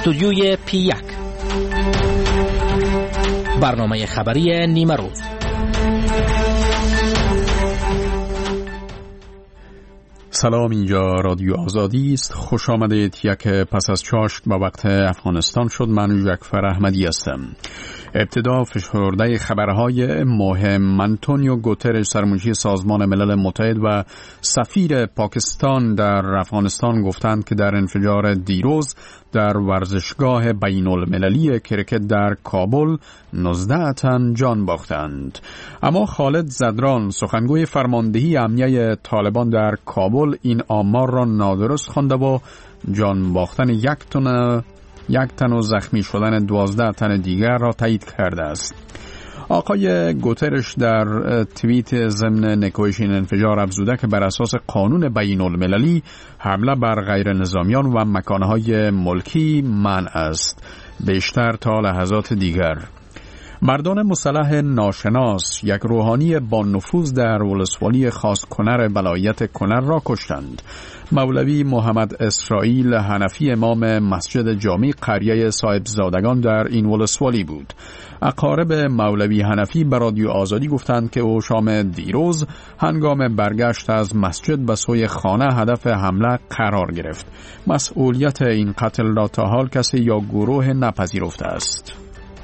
استودیوی P1 برنامه خبری نیمه روز. سلام، اینجا رادیو آزادی است. خوش آمدید. یک پس از چاشت با وقت افغانستان شد. من جعفر احمدی هستم. ابتدا فشرده خبرهای مهم. آنتونیو گوترش، سرمنشی سازمان ملل متحد و سفیر پاکستان در افغانستان گفتند که در انفجار دیروز در ورزشگاه بین المللی کرکت در کابل 19 تن جان باختند. اما خالد زدران، سخنگوی فرماندهی امنیه طالبان در کابل، این آمار را نادرست خوانده و جان باختن یک تن و زخمی شدن 12 تن دیگر را تایید کرده است. آقای گوترش در توییت ضمن نکوهش این انفجار افزوده که بر اساس قانون بین المللی حمله بر غیر نظامیان و مکانهای ملکی منع است، بیشتر تا لحظات دیگر. مردان مسلح ناشناس، یک روحانی با نفوذ در ولسوالی خاص کنر ولایت کنر را کشتند. مولوی محمد اسرائیل حنفی امام مسجد جامع قریه صاحبزادگان در این ولسوالی بود. اقارب مولوی حنفی به رادیو آزادی گفتند که او شام دیروز هنگام برگشت از مسجد به سوی خانه هدف حمله قرار گرفت. مسئولیت این قتل را تا حال کسی یا گروه نپذیرفته است.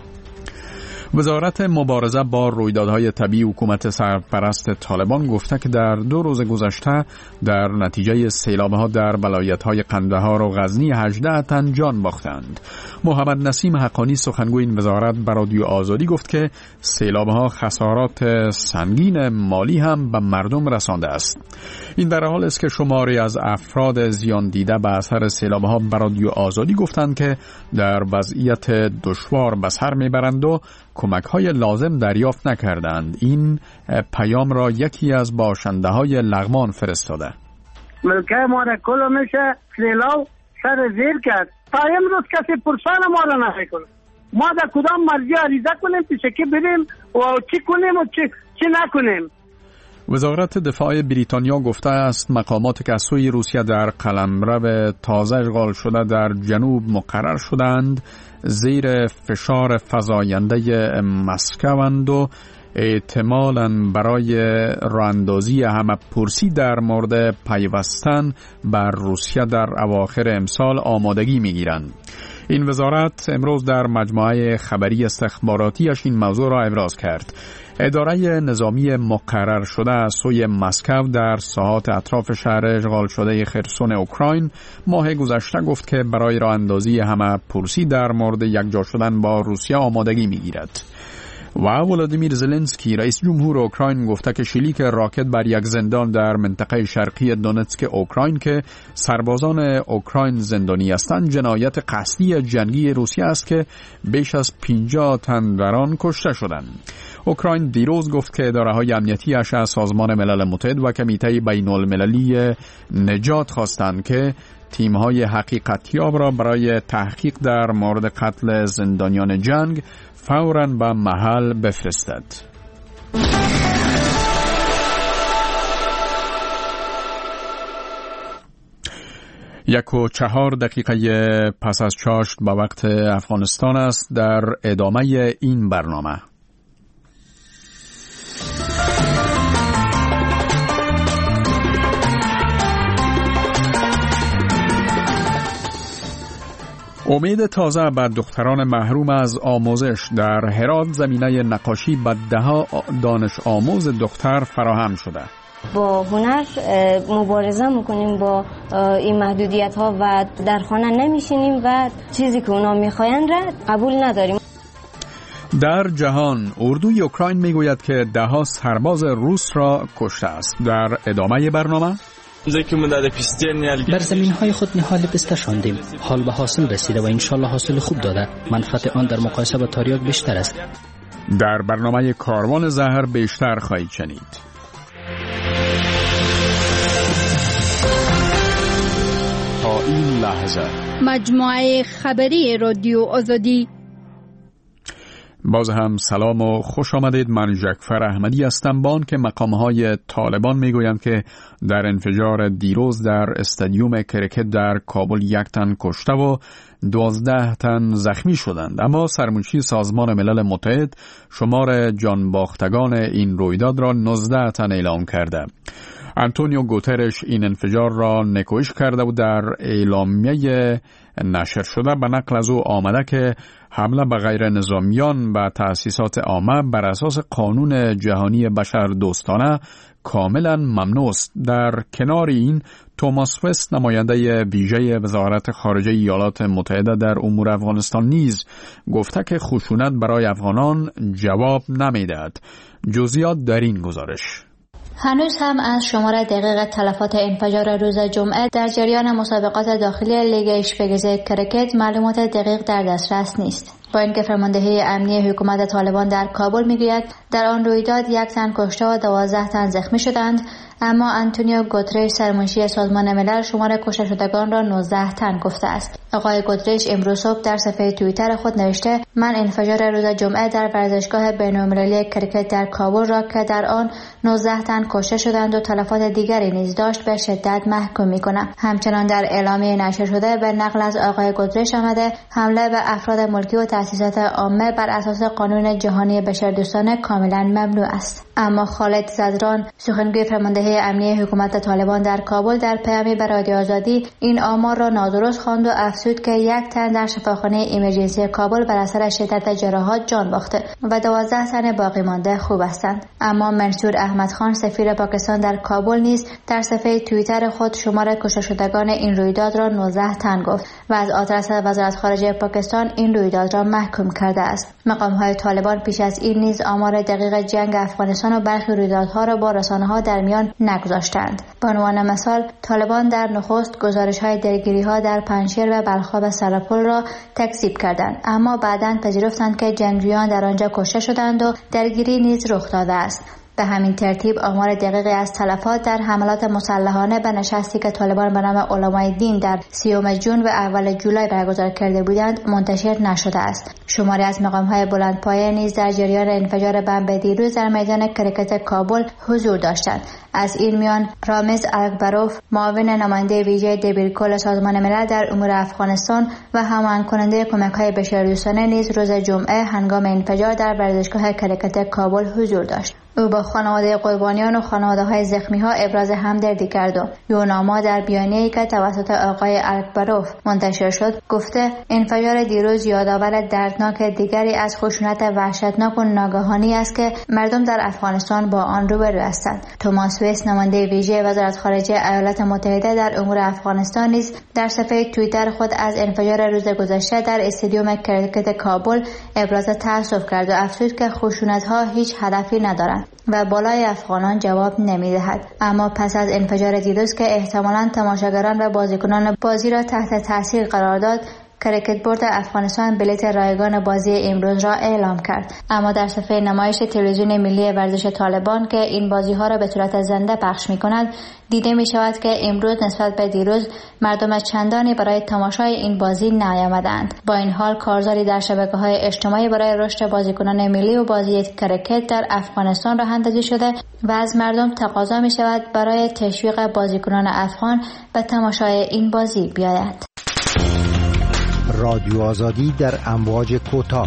وزارت مبارزه با رویدادهای طبیعی حکومت سرپرست طالبان گفته که در 2 روز گذشته در نتیجه سیلاب‌ها در ولایت‌های قندهار و غزنی 18 تن جان باختند. محمد نسیم حقانی، سخنگوی این وزارت، به رادیو آزادی گفت که سیلاب‌ها خسارات سنگین مالی هم به مردم رسانده است. این در حال است که شماری از افراد زیان دیده به اثر سیلاب‌ها به رادیو آزادی گفتند که در وضعیت دشوار به سر میبرند و کمک‌های لازم دریافت نکردند. این پیام را یکی از باشنده‌های لغمان فرستاده. ملکه ما را کلا میشه سیلاب سر زیر کرد. تا امروز کسی پرسان ما را نمیکنه. ما در کدام مرجع عریضه کنیم پیش کی بریم و چی کنیم و چی نکنیم؟ وزارت دفاع بریتانیا گفته است مقامات که از سوی روسیه در قلمرو تازه اشغال شده در جنوب مقرر شدند زیر فشار فزاینده مسکوند و احتمالاً برای راه‌اندازی همه پرسی در مورد پیوستن بر روسیه در اواخر امسال آمادگی می‌گیرند. این وزارت امروز در مجموعه خبری استخباراتیش این موضوع را ابراز کرد. اداره نظامی مقرر شده از سوی مسکو در ساحات اطراف شهر اشغال شده خرسون اوکراین ماه گذشته گفت که برای راه اندازی همه پرسی در مورد یکجا شدن با روسیه آمادگی می‌گیرد. و ولادیمیر زلنسکی، رئیس جمهور اوکراین، گفته که شلیک راکت بر یک زندان در منطقه شرقی دونتسک اوکراین که سربازان اوکراین زندانی هستند جنایت قصدی جنگی روسیه است که بیش از 50 تن در آن کشته شدند. اوکراین دیروز گفت که اداره‌های امنیتی‌اش از سازمان ملل متحد و کمیته بین المللی نجات خواستند که تیم‌های حقیقتیاب را برای تحقیق در مورد قتل زندانیان جنگ فوراً به محل بفرستد. 1:04 پس از چاشت با وقت افغانستان است. در ادامه این برنامه امید تازه بر دختران محروم از آموزش. در هرات زمینه نقاشی به ده‌ها دانش آموز دختر فراهم شده. با هنر مبارزه میکنیم با این محدودیت ها و در خانه نمیشینیم و چیزی که اونا میخواین را قبول نداریم. در جهان اردوی اوکراین میگوید که 10 سرباز روس را کشته است. در ادامه برنامه بر زمین‌های خود نهال پسته شاندیم. حال به حاصل رسیده و انشالله حاصل خوب داده. منفعت آن در مقایسه با تریاک بیشتر است. در برنامه کاروان زهر بیشتر خواهید شنید. تا این لحظه مجموعه خبری رادیو آزادی. باز هم سلام و خوش آمدید. من جعفر احمدی هستم. با آن که مقام‌های طالبان میگویند که در انفجار دیروز در استادیوم کرکت در کابل 1 تن کشته و 12 تن زخمی شدند، اما سرمنشی سازمان ملل متحد شمار جانباختگان این رویداد را 19 تن اعلام کرده. آنتونیو گوترش این انفجار را نکوهش کرده و در اعلامیه نشر شده به نقل از او آمده که حمله به غیر نظامیان و تأسیسات عامه بر اساس قانون جهانی بشر دوستانه کاملا ممنوع است. در کنار این توماس وست نماینده ویژه وزارت خارجه ایالات متحده در امور افغانستان نیز گفته که خشونت برای افغانان جواب نمیدهد. جزئیات در این گزارش. هنوز هم از شمار دقیق تلفات انفجار روز جمعه در جریان مسابقات داخلی لیگ اشپگزی کرکت معلومات دقیق در دسترس نیست. با اینکه فرماندهی امنی حکومت طالبان در کابل میگوید در آن رویداد 1 تن کشته و 12 تن زخمی شدند، اما آنتونیو گوترش سرمنشی سازمان ملل شمار کشته شدگان را 19 تن گفته است. آقای گوترش امروز صبح در صفحه توییتر خود نوشته: من انفجار روز جمعه در ورزشگاه بین‌المللی کرکت در کابل را که در آن 19 تن کشته شدند و تلفات دیگری نیز داشت به شدت محکوم می‌کنم. همچنان در اعلامیه نشر شده به نقل از آقای گوترش آمده حمله به افراد ملکی و تأسیسات عامه بر اساس قانون جهانی بشردوستانه کاملا ممنوع است. اما خالد زدران سخنگوی فرماندهی امنی حکومت طالبان در کابل در پیامی به رادیو آزادی این آمار را نادرست خواند و افزود که 1 تن در شفاخانه ایمرجنسی کابل بر اثر شدت جراحات جان باخته و 12 تن باقی مانده خوب هستند. اما منصور احمد خان سفیر پاکستان در کابل نیز در صفحه توییتر خود شمار کشته شدگان این رویداد را 19 تن گفت و از آدرس وزارت خارجه پاکستان این رویداد را محکوم کرده است. مقام‌های طالبان پیش از این نیز آمار دقیق جنگ افغانستان و برخی رویدادها را با رسانه‌ها در میان نگذاشتند. به عنوان مثال طالبان در نخست گزارش‌های درگیری‌ها در پنجشیر و بلخاب سرپل را تکذیب کردند، اما بعداً پذیرفتند که جنگجویان در آنجا کشته شدند و درگیری نیز رخ داده است. به همین ترتیب آمار دقیقی از تلفات در حملات مسلحانه به نشستی که طالبان به نام علمای دین در 30 ژوئن و اول جولای برگزار کرده بودند منتشر نشده است. شماری از مقام‌های بلندپایه نیز در جریان انفجار بمب دیروز در میدان کرکت کابل حضور داشتند. از این میان رامز الکبروف معاون نماینده ویژه دبیرکل سازمان ملل در امور افغانستان و هماهنگ کننده کمک‌های بشردوستانه نیز روز جمعه هنگام انفجار در ورزشگاه کرکت کابل حضور داشت. او با خانواده قربانیان و خانواده‌های زخمی‌ها ابراز همدردی کرد و یوناما در بیانیه‌ای که توسط آقای الکبروف منتشر شد گفته انفجار دیروز یادآور دردناک دیگری از خشونت وحشتناک و ناگهانی است که مردم در افغانستان با آن روبرو هستند. توماس وست نماینده ویژه وزارت خارجه ایالات متحده در امور افغانستان نیز در صفحه توییتر خود از انفجار روز گذشته در استادیوم کرکت کابل ابراز تأسف کرد و افزود که خشونت‌ها هیچ هدفی ندارند و بالای افغانان جواب نمی‌دهد. اما پس از انفجار دیروز که احتمالاً تماشاگران و بازیکنان بازی را تحت تاثیر قرار داد، کرکت بورد افغانستان بلیت رایگان بازی امروز را اعلام کرد. اما در صفحه نمایش تلویزیون ملی ورزش طالبان که این بازی‌ها را به صورت زنده پخش می‌کند دیده می‌شود که امروز نسبت به دیروز مردم چندانی برای تماشای این بازی نیامدند. با این حال کارزاری در شبکه‌های اجتماعی برای رشد بازیکنان ملی و بازی کرکت در افغانستان راه اندازی شده و از مردم تقاضا می‌شود برای تشویق بازیکنان افغان به تماشای این بازی بیاید. رادیو آزادی در امواج کوتاه.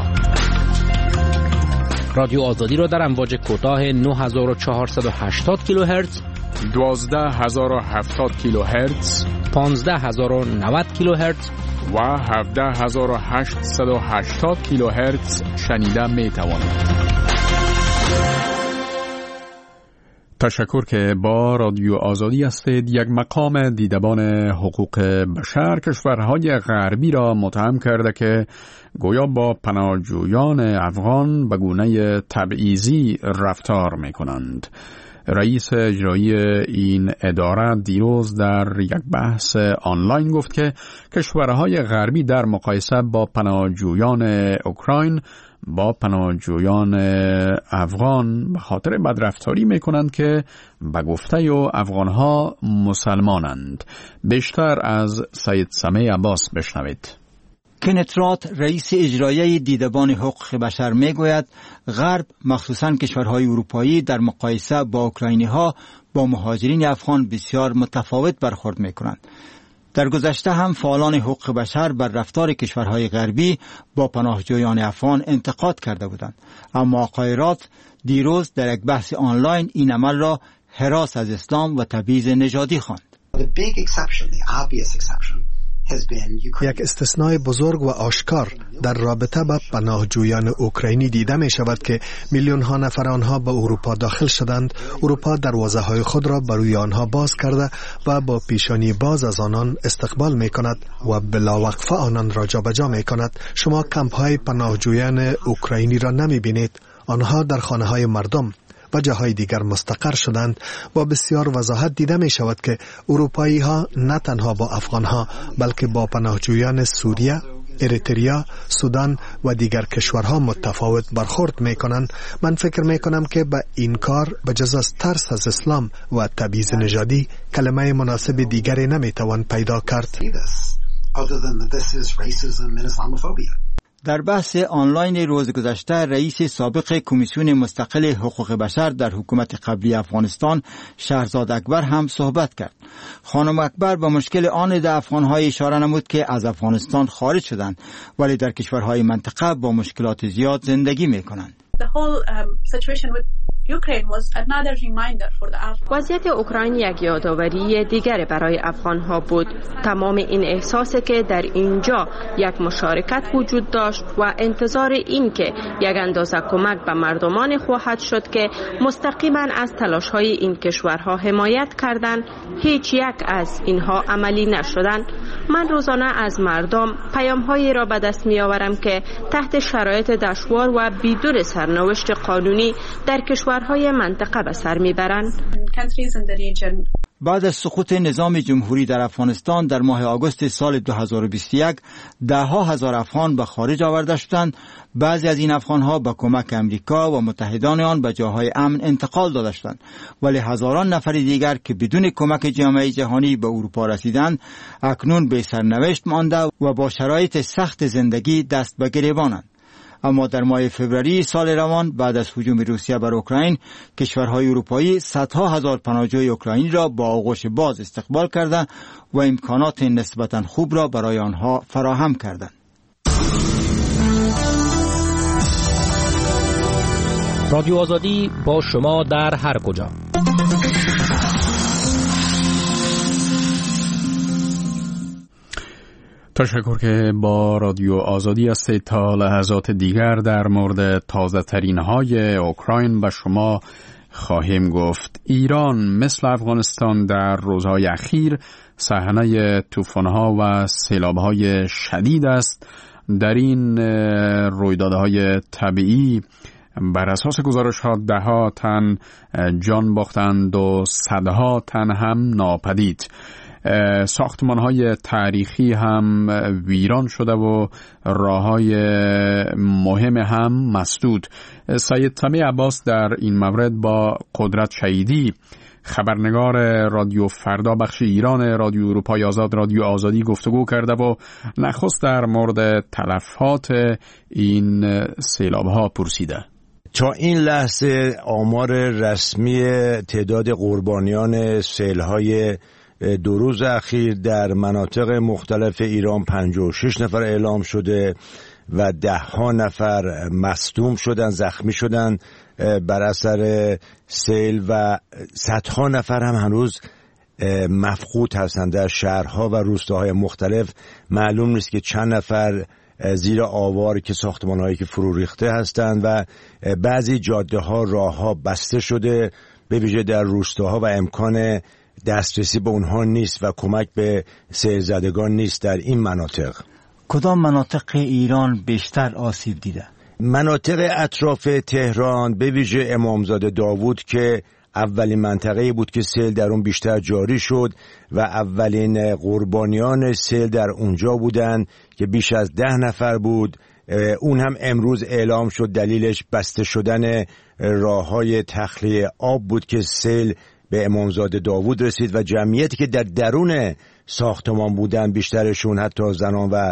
رادیو آزادی را در امواج کوتاه 9480 کیلوهرتز، 12070 کیلوهرتز، 15090 کیلوهرتز و 17880 کیلوهرتز شنیده می توانید. تشکر که با رادیو آزادی هستید. یک مقام دیدبان حقوق بشر کشورهای غربی را متهم کرده که گویا با پناهجویان افغان به گونه تبعیضی رفتار می کنند. رئیس اجرایی این اداره دیروز در یک بحث آنلاین گفت که کشورهای غربی در مقایسه با پناهجویان اوکراین با پناهجویان افغان به خاطر بدرفتاری میکنند که به گفته افغانها مسلمانند. بیشتر از سید سمیع عباس بشنوید. کنت رات رئیس اجرایی دیدبان حقوق بشر میگوید غرب مخصوصاً کشورهای اروپایی در مقایسه با اوکراینی‌ها با مهاجرین افغان بسیار متفاوت برخورد میکنند. در گذشته هم فعالان حقوق بشر بر رفتار کشورهای غربی با پناهجویان افغان انتقاد کرده بودند، اما آقای رات دیروز در یک بحث آنلاین این عمل را هراس از اسلام و تبعیض نژادی خواند. یک استثنای بزرگ و آشکار در رابطه با پناهجویان اوکراینی دیده می شود که میلیون ها نفر آنها به اروپا داخل شدند. اروپا دروازه های خود را بروی آنها باز کرده و با پیشانی باز از آنان استقبال می کند و بلاوقفه آنان را جابجا می کند. شما کمپ های پناهجویان اوکراینی را نمی بینید. آنها در خانه های مردم و جاهای دیگر مستقر شدند و بسیار وضاحت دیده می شود که اروپایی ها نه تنها با افغان ها بلکه با پناهجویان سوریه، اریتریا، سودان و دیگر کشورها متفاوت برخورد می کنند. من فکر می کنم که به این کار بجز از ترس از اسلام و تبعیض نژادی کلمه مناسب دیگری نمی توان پیدا کرد. در بحث آنلاین روز گذشته رئیس سابق کمیسیون مستقل حقوق بشر در حکومت قبلی افغانستان شهرزاد اکبر هم صحبت کرد. خانم اکبر به مشکل آن افغان‌های اشاره نمود که از افغانستان خارج شدند ولی در کشورهای منطقه با مشکلات زیاد زندگی می‌کنند. وضعیت اوکراین یک یادآوری دیگر برای افغان‌ها بود. تمام این احساسی که در اینجا یک مشارکت وجود داشت و انتظار این که یک اندازه کمک به مردمان خواهد شد که مستقیما از تلاش‌های این کشورها حمایت کردند، هیچ یک از اینها عملی نشدند. من روزانه از مردم پیام‌هایی را به دست می‌آورم که تحت شرایط دشوار و بدون سرنوشت قانونی در کشورهای منطقه به سر میبرند. بعد از سقوط نظام جمهوری در افغانستان در ماه آگوست سال 2021 ده‌ها هزار افغان به خارج آورده شدند. بعضی از این افغان‌ها با کمک امریکا و متحدان آن به جاهای امن انتقال داده شدند، ولی هزاران نفر دیگر که بدون کمک جامعه جهانی به اروپا رسیدند اکنون به سرنوشت مانده و با شرایط سخت زندگی دست به گریبانند. اما در ماه فوریه سال روان بعد از هجوم روسیه بر اوکراین کشورهای اروپایی صدها هزار پناهجوی اوکراینی را با آغوش باز استقبال کرده و امکانات نسبتاً خوب را برای آنها فراهم کردند. رادیو آزادی با شما در هر کجا. تشکر که با رادیو آزادی هستید. تا لحظات دیگر در مورد تازه ترین های اوکراین به شما خواهیم گفت. ایران مثل افغانستان در روزهای اخیر صحنه طوفان‌ها و سیلاب‌های شدید است. در این رویدادهای طبیعی بر اساس گزارش‌ها ده‌ها تن جان باختند و صدها تن هم ناپدید. ساختمان‌های تاریخی هم ویران شده و راه‌های مهم هم مسدود. سید سمیع عباس در این مورد با قدرت شهیدی خبرنگار رادیو فردا بخش ایران رادیو اروپای آزاد رادیو آزادی گفتگو کرده و نخست در مورد تلفات این سیلاب‌ها پرسیده. تا این لحظه آمار رسمی تعداد قربانیان سیل‌های 2 روز اخیر در مناطق مختلف ایران 56 نفر اعلام شده و 10 نفر مصدوم شدن، زخمی شدن بر اثر سیل و صدها نفر هم هنوز مفقود هستند. در شهرها و روستاهای مختلف معلوم نیست که چند نفر زیر آوار که ساختمان‌هایی که فرو ریخته هستند و بعضی جاده‌ها راه‌ها بسته شده به ویژه در روستاها و امکان دسترسی به اونها نیست و کمک به سیل‌زدگان نیست. در این مناطق کدام مناطق ایران بیشتر آسیب دیده؟ مناطق اطراف تهران به ویژه امامزاده داوود که اولین منطقه‌ای بود که سیل در اون بیشتر جاری شد و اولین قربانیان سیل در اونجا بودند که بیش از 10 نفر بود. اون هم امروز اعلام شد دلیلش بسته شدن راه‌های تخلیه آب بود که سیل به امامزاده داوود رسید و جمعیتی که در درون ساختمان بودن بیشترشون حتی زنان و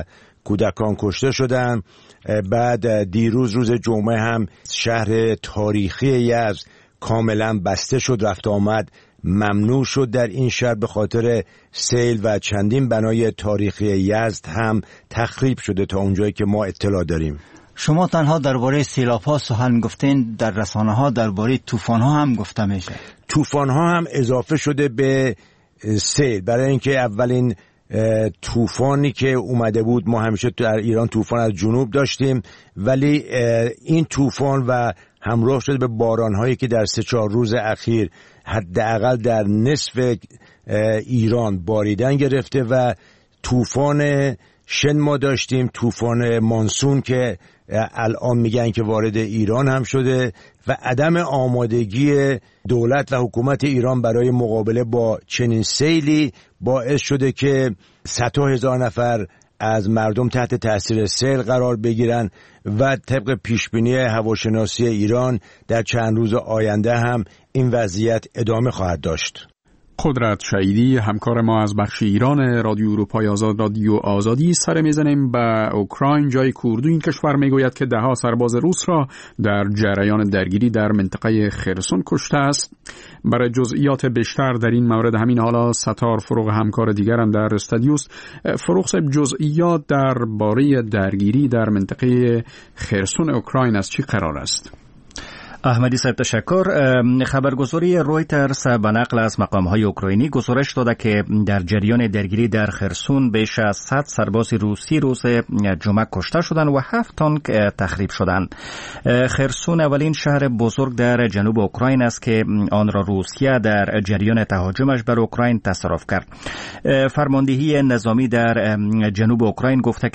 کودکان کشته شدن. بعد دیروز روز جمعه هم شهر تاریخی یزد کاملا بسته شد، رفت آمد ممنوع شد در این شهر به خاطر سیل و چندین بنای تاریخی یزد هم تخریب شده تا اونجایی که ما اطلاع داریم. شما تنها درباره سیلاب‌ها سخن گفتین، در رسانه‌ها درباره طوفان‌ها هم گفته میشه. طوفان‌ها هم اضافه شده به سیل، برای اینکه اولین طوفانی که اومده بود، ما همیشه در ایران طوفان از جنوب داشتیم، ولی این طوفان و همراه شده به باران‌هایی که در 3-4 روز اخیر حداقل در نصف ایران باریدن گرفته و طوفان شن ما داشتیم، طوفان مانسون که الان میگن که وارد ایران هم شده و عدم آمادگی دولت و حکومت ایران برای مقابله با چنین سیلی باعث شده که صدها هزار نفر از مردم تحت تاثیر سیل قرار بگیرن و طبق پیشبینی هواشناسی ایران در چند روز آینده هم این وضعیت ادامه خواهد داشت. قدرت شهیدی همکار ما از بخش ایران رادیو اروپای آزاد رادیو آزادی سر میزنیم به اوکراین. جای کوردو این کشور میگوید که 10 سرباز روس را در جریان درگیری در منطقه خرسون کشته است. برای جزئیات بیشتر در این مورد همین حالا ستار فروغ همکار دیگرم در استودیوست. فروغ صاحب، جزئیات درباره درگیری در منطقه خرسون اوکراین از چی قرار است؟ احمدی صاحب تشکر. خبرگزاری رویترز به نقل از مقام‌های اوکراینی گزارش داده که در جریان درگیری در خرسون بیش از 100 سرباز روسی روز جمعه کشته شدند و 7 تانک تخریب شدند. خرسون اولین شهر بزرگ در جنوب اوکراین است که آن را روسیه در جریان تهاجمش بر اوکراین تصرف کرد. فرماندهی نظامی در جنوب اوکراین گفته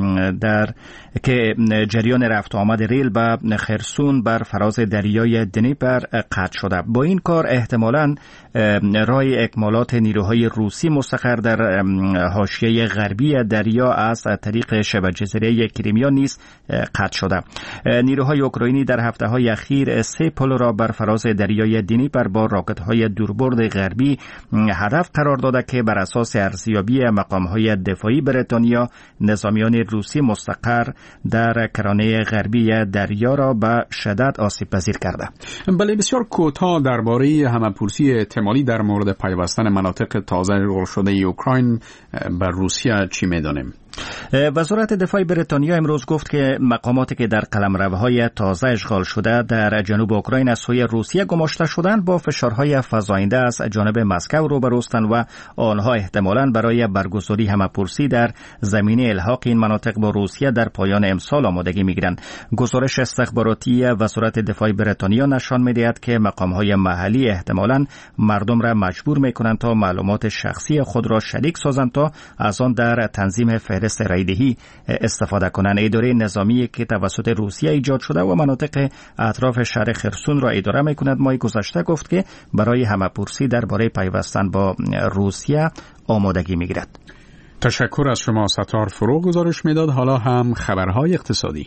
که جریان رفت آمد ریل به خرسون بر فراز دریای دنیپر قطع شده. با این کار احتمالاً راه اکمالات نیروهای روسی مستقر در حاشیه غربی دریا از طریق شبه جزیره کریمیا نیز قطع شده. نیروهای اوکراینی در هفته‌های اخیر 3 پل را بر فراز دریای دنیپر با راکت‌های دوربرد غربی هدف قرار داده که بر اساس ارزیابی مقام‌های دفاعی بریتانیا نظامیان روسی مستقر در کرانه غربی دریا را به شدت آسیب پذیر کرده. بله، بسیار کوتاه درباره همه‌پرسی احتمالی در مورد پیوستن مناطق تازه اشغال شده اوکراین بر روسیه چی می‌دانیم؟ وزارت دفاع بریتانیا امروز گفت که مقاماتی که در قلمروهای تازه اشغال شده در جنوب اوکراین از سوی روسیه گماشته شدند با فشارهای فزاینده از جانب مسکو روبروستند و آنها احتمالاً برای برگزاری همه‌پرسی در زمینه الحاق این مناطق با روسیه در پایان امسال آمادگی می‌گیرند. گزارش استخباراتی وزارت دفاع بریتانیا نشان می‌دهد که مقام‌های محلی احتمالاً مردم را مجبور می‌کنند تا معلومات شخصی خود را شریک سازند تا از آن در تنظیم فهرست رایدهی استفاده کنند. اداره نظامی که توسط روسیه ایجاد شده و مناطق اطراف شهر خرسون را اداره می‌کند ماه گذشته گفت که برای همه‌پرسی درباره پیوستن با روسیه آمادگی می‌گیرد. تشکر از شما ستار فروغ گزارش میداد. حالا هم خبرهای اقتصادی.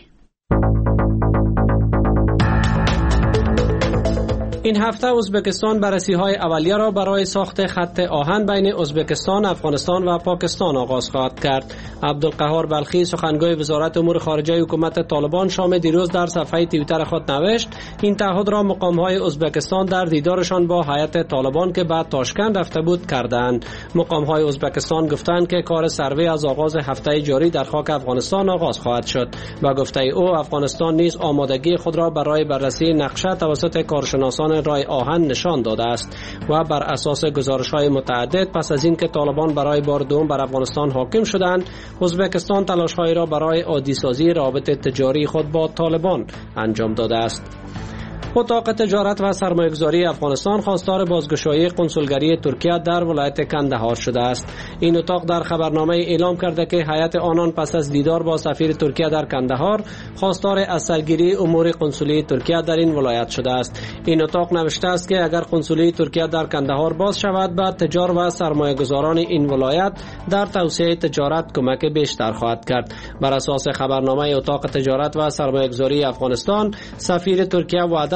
این هفته ازبکستان بررسی‌های اولیه را برای ساخت خط آهن بین ازبکستان، افغانستان و پاکستان آغاز خواهد کرد. عبدالقهار بلخی سخنگوی وزارت امور خارجه حکومت طالبان شام دیروز در صفحه توییتر خود نوشت این تعهد را مقام‌های ازبکستان در دیدارشان با هیئت طالبان که به تاشکند رفته بود کردند. مقام‌های ازبکستان گفتند که کار سروی از آغاز هفته جاری در خاک افغانستان آغاز خواهد شد. با گفته او افغانستان نیز آمادگی خود را برای بررسی نقشه توسط کارشناسان رای آهن نشان داده است و بر اساس گزارش‌های متعدد پس از اینکه طالبان برای بار دوم بر افغانستان حاکم شدند، ازبکستان تلاش‌هایی را برای عادی‌سازی رابط تجاری خود با طالبان انجام داده است. اتاق تجارت و سرمایه‌گذاری افغانستان خواستار بازگشایی قنسولگری ترکیه در ولایت کندهار شده است. این اتاق در خبرنامه اعلام کرده که هیئت آنان پس از دیدار با سفیر ترکیه در کندهار خواستار از سرگیری امور قنسولی ترکیه در این ولایت شده است. این اتاق نوشته است که اگر قنسولی ترکیه در کندهار باز شود، به تجار و سرمایه‌گذاران این ولایت در توسعه تجارت کمک بیشتر خواهد کرد. بر اساس خبرنامه اتاق تجارت و سرمایه‌گذاری افغانستان، سفیر ترکیه وعده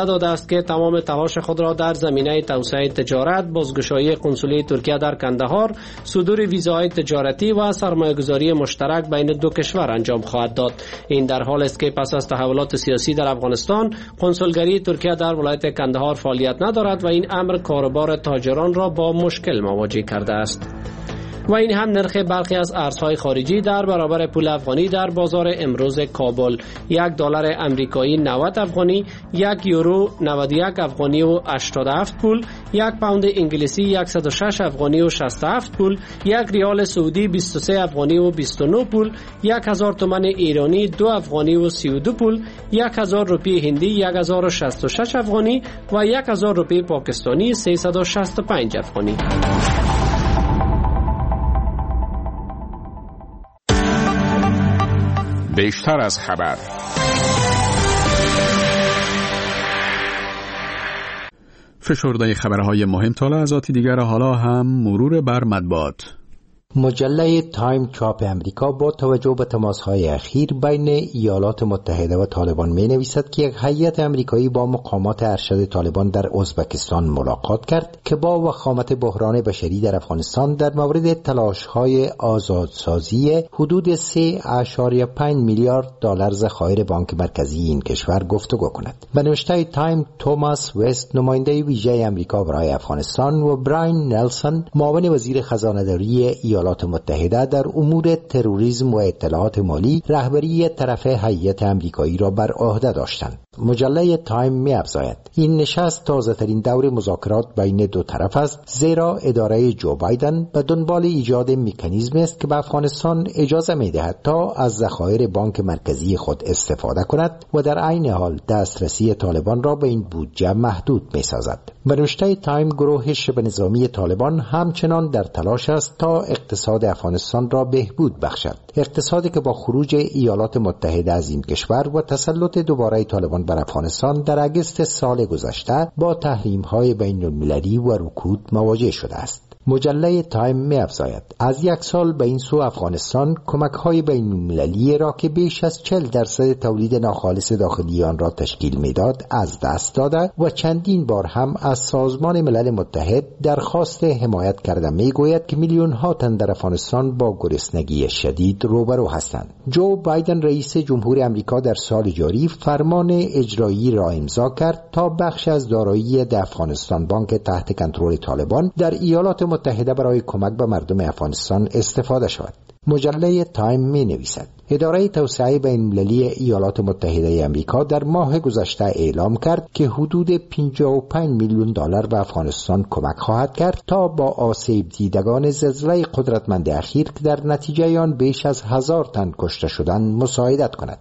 داده است که تمام تلاش خود را در زمینه توسعه تجارت، بازگشایی قنسولی ترکیه در کندهار، صدور ویزاهای تجارتی و سرمایه‌گذاری مشترک بین دو کشور انجام خواهد داد. این در حالی است که پس از تحولات سیاسی در افغانستان، قنسولگری ترکیه در ولایت کندهار فعالیت ندارد و این امر کاروبار تاجران را با مشکل مواجه کرده است. و این هم نرخ برخی از ارزهای خارجی در برابر پول افغانی در بازار امروز کابل: $1 امریکایی 90 افغانی، €1 91 افغانی و 87 پول، £1 انگلیسی 106 افغانی و 67 پول، $1 سعودی 23 افغانی و 29 پول، 1000 تومان ایرانی 2 افغانی و 32 پول، 1000 روپیه هندی 1066 افغانی و 1000 روپیه پاکستانی 365 افغانی. بیشتر از خبر. فشرده خبرهای مهم تا لحظاتی دیگر. حالا هم مرور بر مطبوعات. مجله تایم چاپ امریکا با توجه به تماس‌های اخیر بین ایالات متحده و طالبان می‌نویسد که یک هیئت امریکایی با مقامات ارشد طالبان در ازبکستان ملاقات کرد که با وخامت بحران بشری در افغانستان در مورد تلاش‌های آزادسازی حدود 3.5 میلیارد دلار ذخایر بانک مرکزی این کشور گفتگو کند. به نوشته تایم، توماس وست، نماینده ویژه امریکا برای افغانستان، و براین نلسون، معاون وزیر خزانه‌داری ایالات متحده در امور تروریسم و اطلاعات مالی، رهبری طرف هیئت امریکایی را بر عهده داشتند. مجله تایم می‌افزاید این نشست تازه‌ترین دور مذاکرات بین دو طرف است، زیرا اداره جو بایدن به دنبال ایجاد مکانیزمی است که به افغانستان اجازه می‌دهد تا از ذخایر بانک مرکزی خود استفاده کند و در عین حال دسترسی طالبان را به این بودجه محدود می‌سازد. به نوشته تایم، گروه شبه نظامی طالبان همچنان در تلاش است تا اقتصاد افغانستان را بهبود بخشد، اقتصادی که با خروج ایالات متحده از این کشور و تسلط دوباره طالبان بر افغانستان در اگست سال گذشته با تحریم‌های بین‌المللی و رکود مواجه شده است. مجله تایم می‌افزاید از یک سال به این سو افغانستان کمک‌های بین‌المللی را که بیش از 40% تولید ناخالص داخلی آن را تشکیل می‌داد از دست داده و چندین بار هم از سازمان ملل متحد درخواست حمایت کرده می‌گوید که میلیون‌ها تن در افغانستان با گرسنگی شدید روبرو هستند. جو بایدن رئیس جمهور آمریکا در سال جاری فرمان اجرایی را امضا کرد تا بخش از دارایی افغانستان بانک تحت کنترل طالبان در ایالات متحده برای کمک به مردم افغانستان استفاده شود. مجله تایم می نویسد اداره توسعه بین‌المللی ایالات متحده آمریکا در ماه گذشته اعلام کرد که حدود 55 میلیون دلار به افغانستان کمک خواهد کرد تا با آسیب دیدگان زلزله قدرتمند اخیر که در نتیجه آن بیش از 1000 تن کشته شدند مساعدت کند.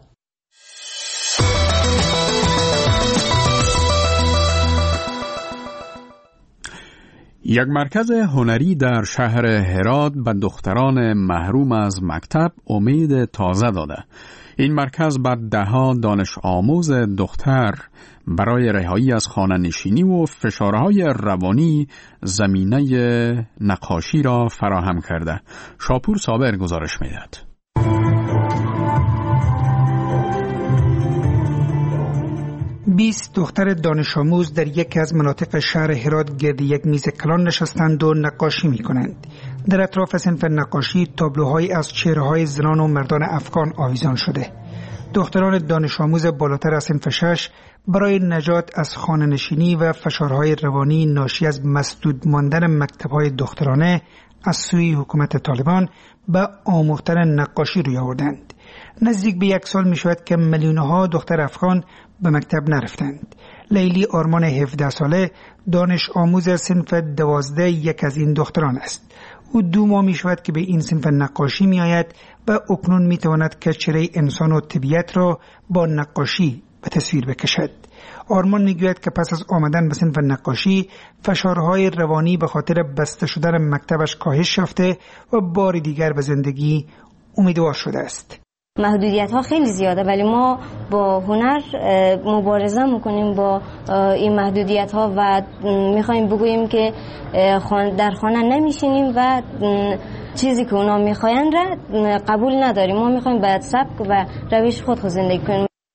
یک مرکز هنری در شهر هرات به دختران محروم از مکتب امید تازه داده. این مرکز بر دهها دانش آموز دختر برای رهایی از خانه‌نشینی و فشارهای روانی زمینه نقاشی را فراهم کرده. شاپور صابر گزارش می‌دهد. 20 دختر دانش آموز در یکی از مناطق شهر هرات گرد یک میز کلان نشستند و نقاشی می کنند. در اطراف صنف نقاشی تابلوهایی از چهره‌های زنان و مردان افغان آویزان شده. دختران دانش آموز بالاتر از صنف 6 برای نجات از خانه‌نشینی و فشارهای روانی ناشی از مسدود ماندن مکتب‌های دخترانه از سوی حکومت طالبان به آموختن نقاشی روی آوردند. نزدیک به 1 سال می شود که میلیون‌ها دختر افغان به مکتب نرفتند. لیلی آرمان 17 ساله دانش آموز صنف 12 یک از این دختران است. او 2 ماه می شود که به این صنف نقاشی می آید و اکنون می تواند که چهره انسان و طبیعت را با نقاشی به تصویر بکشد. آرمان می گوید که پس از آمدن به صنف نقاشی فشارهای روانی به خاطر بسته شدن مکتبش کاهش یافته و بار دیگر به زندگی امیدوار شده است. محدودیت ها خیلی زیاده ولی ما با هنر مبارزه میکنیم با این محدودیت ها و میخوایم بگوییم که در خانه نمیشینیم و چیزی که اونا میخواین را قبول نداریم. ما میخوایم باید سبک و روش خود زندگی کنیم.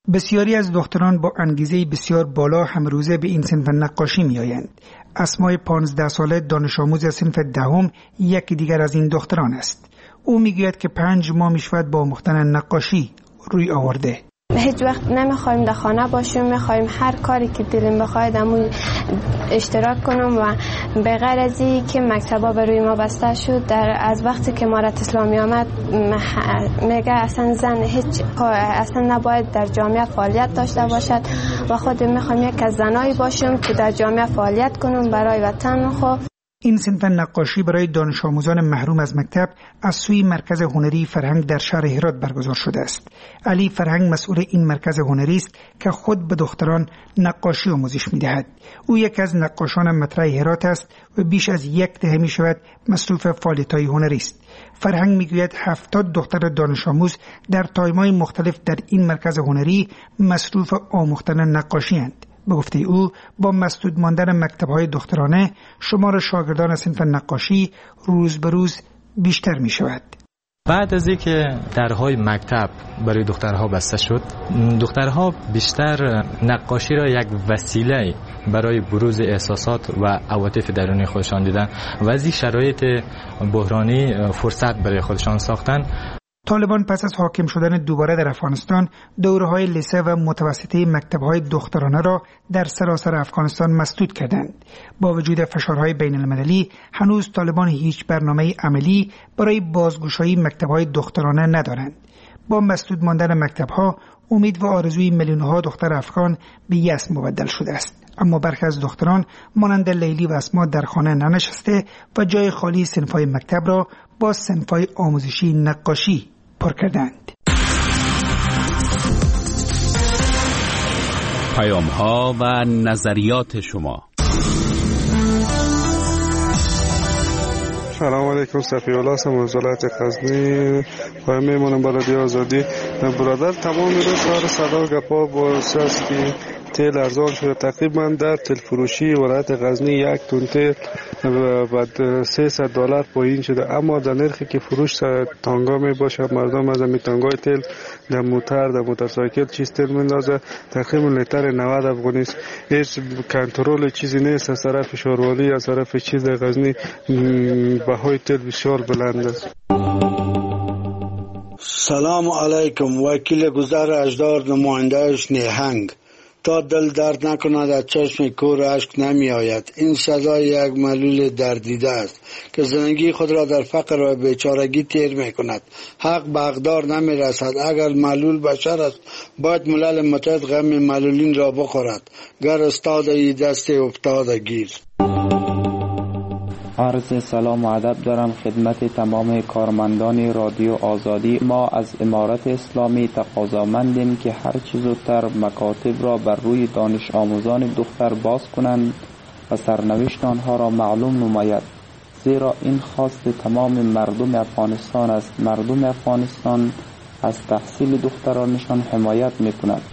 بسیاری از دختران با انگیزه بسیار بالا همروزه به این صنف نقاشی می آیند. اسمای 15 ساله دانش آموز صنف دهم یکی دیگر از این دختران است. او میگوید که 5 ماه میشود با آموختن نقاشی روی آورده. هیچ وقت نمیخوایم در خانه باشیم، میخوایم هر کاری که دلم بخواد امون اشتراک کنم و به غیر از این که مکتبا بروی ما بسته شد، از وقتی که امارت اسلامی آمد میگه اصلا زن اصلا نباید در جامعه فعالیت داشته باشد و خود میخوایم یک از زنایی باشیم که در جامعه فعالیت کنم برای وطن خود. این صنف نقاشی برای دانش آموزان محروم از مکتب از سوی مرکز هنری فرهنگ در شهر هرات برگزار شده است. علی فرهنگ مسئول این مرکز هنری است که خود به دختران نقاشی آموزش می‌دهد. او یکی از نقاشان مطرح هرات است و بیش از 10 دهه می‌شود مصروف فعالیت‌های هنری است. فرهنگ می‌گوید 70 دختر دانش آموز در تایم‌های مختلف در این مرکز هنری مصروف آموختن نقاشی اند. به گفته او با مسدود ماندن مکتب‌های دخترانه شمار شاگردان صنف نقاشی روز به روز بیشتر می شود. بعد از اینکه درهای مکتب برای دخترها بسته شد، دخترها بیشتر نقاشی را یک وسیله برای بروز احساسات و عواطف درونی خودشان دیدن و از این شرایط بحرانی فرصت برای خودشان ساختن. طالبان پس از حاکم شدن دوباره در افغانستان دوره‌های لیسه و متوسطه مکتب‌های دخترانه را در سراسر افغانستان مسدود کردند. با وجود فشارهای بین‌المللی هنوز طالبان هیچ برنامه عملی برای بازگشایی مکتب‌های دخترانه ندارند. با مسدود ماندن مکتب‌ها امید و آرزوی میلیون‌ها دختر افغان به یأس مبدل شده است. اما برخی از دختران مانند لیلی و اسما در خانه ننشسته و جای خالی صنف‌های مکتب را با صنف‌های آموزشی نقاشی پر کردند. پیام‌ها و نظریات شما. سلام علیکم، صفی الله هستم از ولایت غزنی. پایم میمونم برای رادیو آزادی. برادر تمام روز سر صدا و گپا باعث است که تیل ارزان شده. تقریبا در تیل فروشی ولایت غزنی 1 تن تیل بعد $300 پایین شده، اما در نرخی که فروش تانگا می باشه مردم از این تانگای تیل در موتورسایکل چیز تیل میندازه. تقریبا لیتر 90 افغانی است. هیچ کنترل چیزی نیست از طرف شاروالی، از طرف چیز در غزنی بهای تیل بسیار بلند است. سلام علیکم، وکیل گذر اجدار، نمایندهش نیهنگ. تا دل درد نکند از چشم کور اشک نمی آید. این سزای یک معلول دردیده است که زندگی خود را در فقر و بیچارگی تیر می کند. حق به حقدار نمی رسد. اگر معلول بشر است باید ملل متحد غم معلولین را بخورد. گر استاده ای دست افتاده گیر. عرض سلام و ادب دارم خدمت تمام کارمندان رادیو آزادی. ما از امارت اسلامی تقاضامندیم که هر چه زودتر مکاتب را بر روی دانش آموزان دختر باز کنند و سرنوشت آنها را معلوم نماید، زیرا این خواست تمام مردم افغانستان است. مردم افغانستان از تحصیل دخترانشان حمایت می‌کند.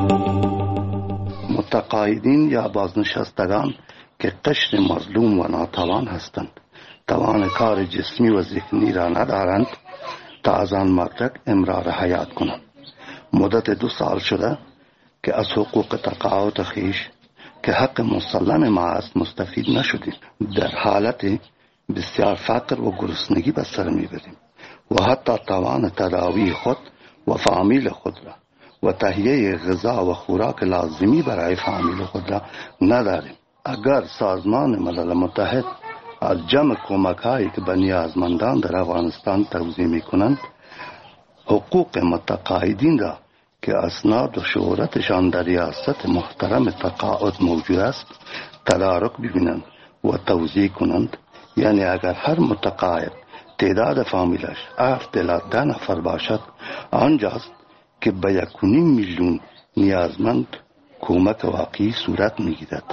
متقاعدین یا بازنشستگان که قشر مظلوم و ناتوان هستند، توان کار جسمی و ذهنی را ندارند تا از آن مدرک امرار حیات کنند. مدت 2 سال شده که از حقوق تقاعد خویش که حق مسلم ما است مستفید نشدیم. در حالت بسیار فقر و گرسنگی به سر میبریم و حتی توان تداوی خود و فامیل خود را و تهیه غذا و خوراک لازمی برای فامیل خود را نداریم. اگر سازمان ملل متحد از جمع کمک‌هایی که به نیازمندان در افغانستان توزیع می‌کنند حقوق متقاعدین را که اسناد و شهرتشان در ریاست محترم تقاعد موجود است تدارک ببینند و توزیع کنند، یعنی اگر هر متقاعد تعداد فامیلش 7 الی 10 نفر باشد، آنجاست که به 1.5 میلیون نیازمند کمک واقعی صورت می‌گیرد.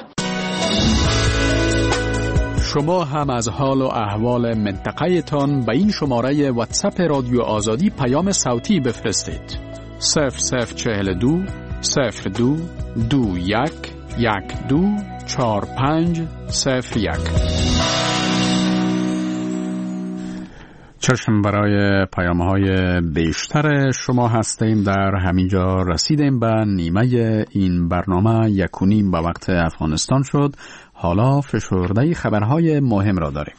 شما هم از حال و احوال منطقه تان به این شماره واتساپ رادیو آزادی پیام صوتی بفرستید. 0042 02 21 12 45 01. چشم برای پیام‌های بیشتر شما هستیم. در همینجا رسیدیم به نیمه این برنامه 1:30 به وقت افغانستان شد. حالا فشرده خبرهای مهم را داریم.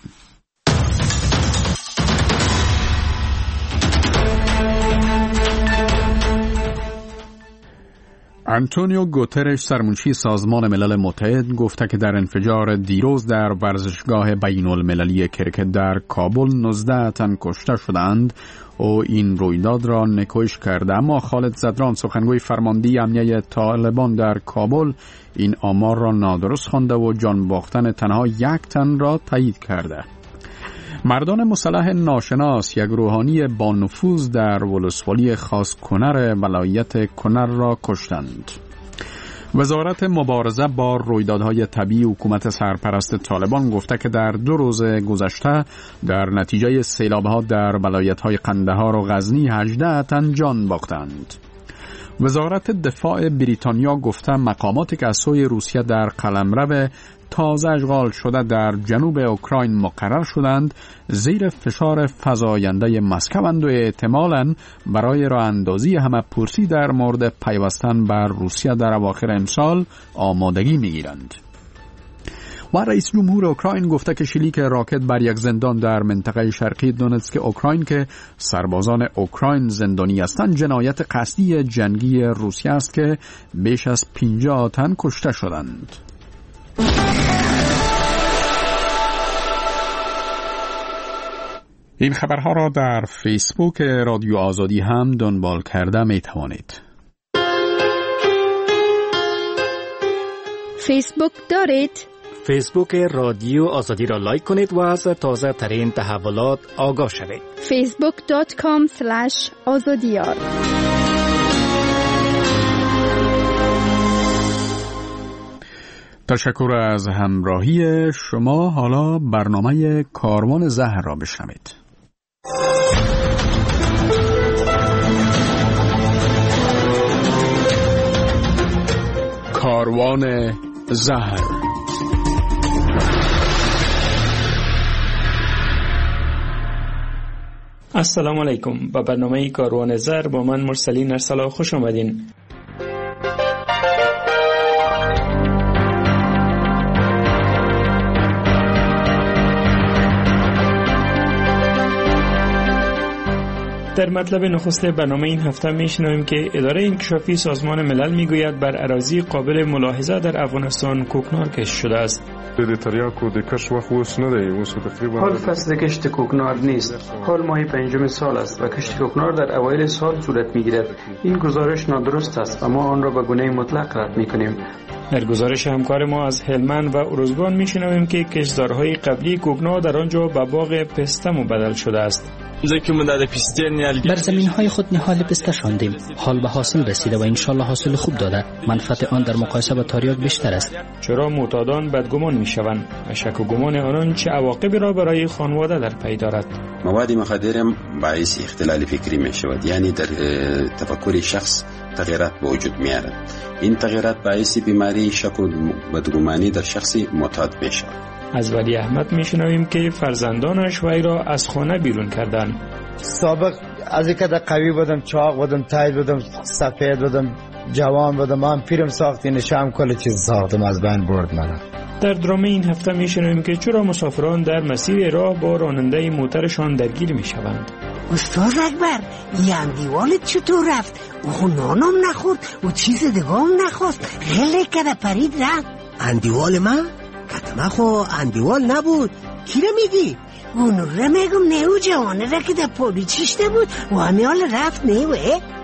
آنتونیو گوترش سرمنشی سازمان ملل متحد گفته که در انفجار دیروز در ورزشگاه بین المللی کرکت در کابل 19 تن کشته شدند و این رویداد را نکوش کرده، اما خالد زدران سخنگوی فرمانده امنیه طالبان در کابل این آمار را نادرست خوانده و جان باختن تنها 1 تن را تایید کرده. مردان مسلح ناشناس یک روحانی با نفوذ در ولسوالی خاص کنر ولایت کنر را کشتند. وزارت مبارزه با رویدادهای طبیعی حکومت سرپرست طالبان گفته که در 2 روز گذشته در نتیجه سیلاب‌ها در ولایت‌های قندهار و غزنی 18 تن جان باختند. وزارت دفاع بریتانیا گفته مقاماتی که از سوی روسیه در قلمرو تازه اشغال شده در جنوب اوکراین مقرر شدند زیر فشار فزاینده مسکوند و احتمالاً برای راه اندازی همه پرسی در مورد پیوستن بر روسیه در اواخر امسال آمادگی می‌گیرند. و رئیس جمهور اوکراین گفته که شلیک راکت بر یک زندان در منطقه شرقی دونتسک اوکراین که سربازان اوکراین زندانی هستند جنایت قصدی جنگی روسیه است که بیش از 50 تن کشته شدند. این خبرها را در فیسبوک رادیو آزادی هم دنبال کرده می توانید. فیسبوک دارید؟ فیسبوک رادیو آزادی را لایک کنید و از تازه ترین تحولات آگاه شوید. facebook.com/azadiyar. تشکر از همراهی شما. حالا برنامه کاروان زهر را بشنوید. کاروان زهر. السلام علیکم. با برنامه کاروان زهر با من مرسلین ارسلا خوش آمدین. در مطلب نخست برنامه این هفته میشنویم که اداره انکشافی سازمان ملل میگوید بر اراضی قابل ملاحظه در افغانستان کوکنار کشت شده است. حال فصل کشت کوکنار نیست. حال ماه 5 سال است و کشت کوکنار در اوایل سال صورت میگیرد. این گزارش نادرست است و ما آن را به گونه مطلق رد میکنیم. در گزارش همکار ما از هلمند و ارزگان میشنویم که کشتزارهای قبلی کوکنار در آنجا به باغ پسته مبدل شده است. بر زمین‌های خود نهال پسته شاندیم. حال به حاصل رسیده و انشالله حاصل خوب داده. منفعت آن در مقایسه با تریاک بیشتر است. چرا معتادان بدگمان میشوند و شک و گمان آنان چه عواقبی را برای خانواده در پی دارد؟ مواد مخدر باعث اختلال فکری می شود، یعنی در تفکر شخص تغییرات به وجود می آورد. این تغییرات باعث بیماری شک و بدگمانی در شخص معتاد می شود. از ولی احمد میشنویم که فرزندانش وی را از خانه بیرون کردند. سابق از اینکه قوی بودم، چاق بودم، تایید بودم، سفید بودم، جوان بودم، من پیرم ساختی نشام کل چیز ساختم از بین برد منو. در درام این هفته میشنویم که چرا مسافران در مسیر راه با راننده موترشان درگیر میشوند. استاد اکبر، این اندیوالت چطور رفت؟ او نانم نخورد و چیز دیگه هم نخواست، خیلی کده پرید رفت. اندیوال من؟ کتمه خو اندیوال نبود. کی رو میگی؟ اون رو میگم نیو جوانه را که در پولی چیشته بود و همیال رفت نیوه.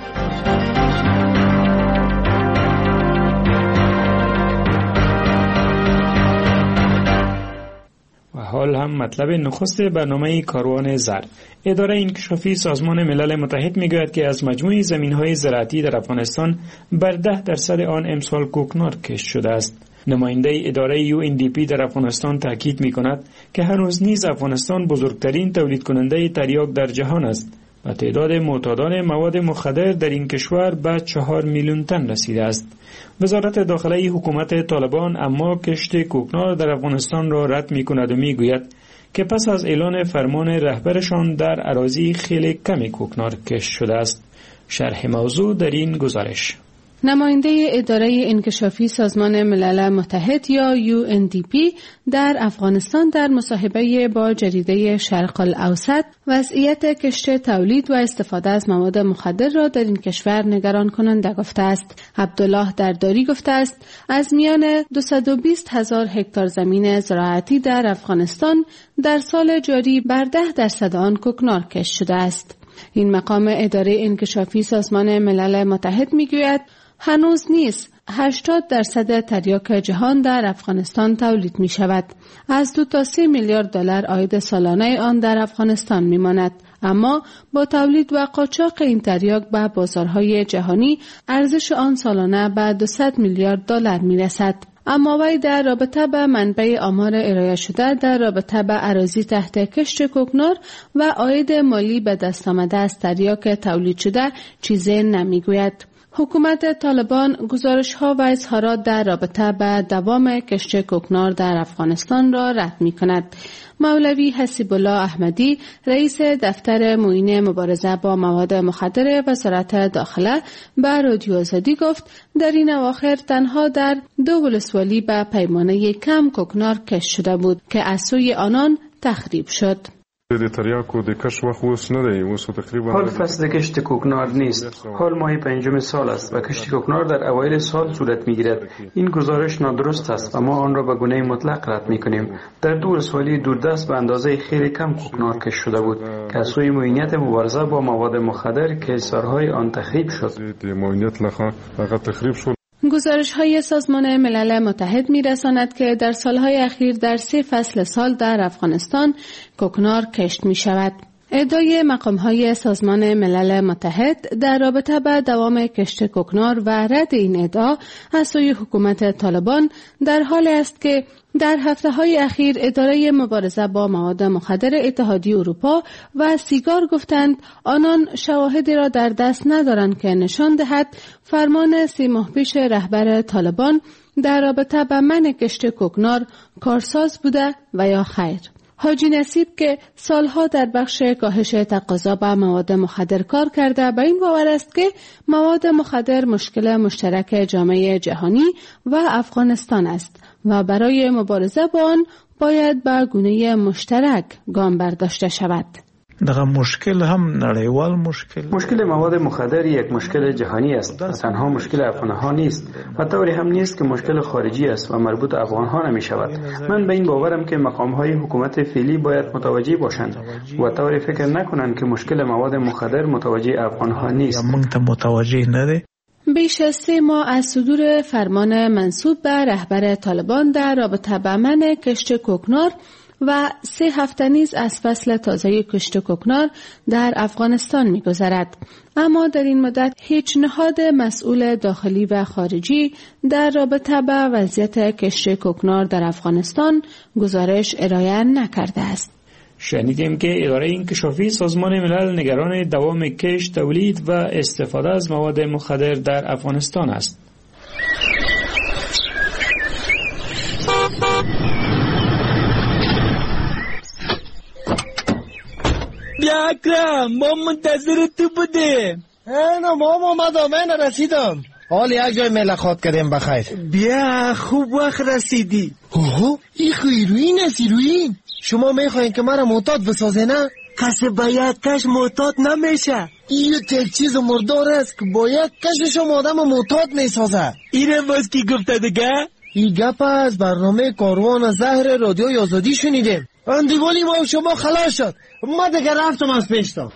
و حال هم مطلب نخست برنامه کاروان زر. اداره انکشافی سازمان ملل متحد میگوید که از مجموع زمین‌های زراعتی در افغانستان بر 10% آن امسال کوکنار کشت شده است. نماینده اداره UNDP در افغانستان تاکید می‌کند که هنوز نیز افغانستان بزرگترین تولید کننده تریاک در جهان است و تعداد معتادان مواد مخدر در این کشور به 4 میلیون تن رسیده است. وزارت داخلی حکومت طالبان اما کشت کوکنار در افغانستان را رد می‌کند و می‌گوید که پس از اعلان فرمان رهبرشان در اراضی خیلی کمی کوکنار کشت شده است. شرح موضوع در این گزارش. نماینده اداره انکشافی سازمان ملل متحد یا UNDP در افغانستان در مصاحبه با جریده شرق الاوسط وضعیت کشت تولید و استفاده از مواد مخدر را در این کشور نگران کننده گفته است. عبدالله درداری گفته است از میان 220,000 هکتار زمین زراعتی در افغانستان در سال جاری بر 10% آن کوکنار کشت شده است. این مقام اداره انکشافی سازمان ملل متحد میگوید هنوز نیز 80% تریاک جهان در افغانستان تولید می شود. از 2 تا 3 میلیارد دلار عاید سالانه آن در افغانستان می ماند. اما با تولید و قاچاق این تریاک به بازارهای جهانی ارزش آن سالانه به 200 میلیارد دلار می رسد. اما وی در رابطه به منبع آمار ارائه شده در رابطه به اراضی تحت کشت کوکنار و عاید مالی به دست آمده از تریاک تولید شده چیزی نمیگوید. حکومت طالبان گزارش‌ها و اظهارات در رابطه به دوام کشت کوکنار در افغانستان را رد می‌کند. مولوی حسیب الله احمدی رئیس دفتر معین مبارزه با مواد مخدر وزارت داخله به رادیو آزادی گفت در این اواخر تنها در 2 ولسوالی به پیمانه کم کوکنار کشت شده بود که از سوی آنان تخریب شد. حال فصل کشت کوکنار نیست. حال ماه 5 سال است و کشت کوکنار در اوایل سال صورت میگیرد. این گزارش نادرست است و ما آن را به گونه مطلق رد میکنیم. در 2 ولسوالی دوردست به اندازه خیلی کم کوکنار کشت شده بود که از سوی معینیت مبارزه با مواد مخدر که حصارهای آن تخریب شد. گزارش‌های سازمان ملل متحد می‌رساند که در سالهای اخیر در 3 فصل سال در افغانستان کوکنار کشت می‌شود. ادعای مقام‌های سازمان ملل متحد در رابطه با دوام کشت کوکنار و رد این ادعا از سوی حکومت طالبان در حالی است که در هفته‌های اخیر اداره مبارزه با مواد مخدر اتحادیه اروپا و سیگار گفتند آنان شواهدی را در دست ندارند که نشان دهد فرمان 3 ماه پیش رهبر طالبان در رابطه با منع کشت کوکنار کارساز بوده و یا خیر. حاجی نصیب که سالها در بخش کاهش تقاضا به مواد مخدر کار کرده به این باور است که مواد مخدر مشکل مشترک جامعه جهانی و افغانستان است و برای مبارزه با آن باید به گونه مشترک گام برداشته شود. دغه مشکل هم نړیوال مشکل مواد مخدر یک مشکل جهانی است و تنها مشکل افغانها نیست و طوری هم نیست که مشکل خارجی است و مربوط افغانها نمی شود. من به این باورم که مقام‌های حکومت فعلی باید متوجه باشند و طوری فکر نکنند که مشکل مواد مخدر متوجه افغانها نیست. بیش از 3 ماه از صدور فرمان منسوب به رهبر طالبان در رابطه با منع کشت کوکنار و 3 هفته نیز از فصل تازه کشت کوکنار در افغانستان می‌گذرد. اما در این مدت هیچ نهاد مسئول داخلی و خارجی در رابطه با وضعیت کشت کوکنار در افغانستان گزارش ارائه نکرده است. شنیدیم که اداره انکشافی سازمان ملل نگران دوام کشت، تولید و استفاده از مواد مخدر در افغانستان است. بیا اکرم، ما منتظر تو بودیم. نه ما من رسیدم. حال یک جای ملاقات کردیم بخیر. بیا خوب وقت رسیدی. اوه این هیروئین است. هیروئین شما میخواین که مرا معتاد بسازه نه؟ کسی با یک کش معتاد نمیشه. این یک چیز مردار است که با یک کش شما آدم معتاد میسازه. اینه باز کی گفته دیگه؟ این گپ از برنامه کاروان زهر رادیو آزادی شنیدیم. اندیوالی ما و شما خلاص شد. ما دیگه رفتم از پیشتا.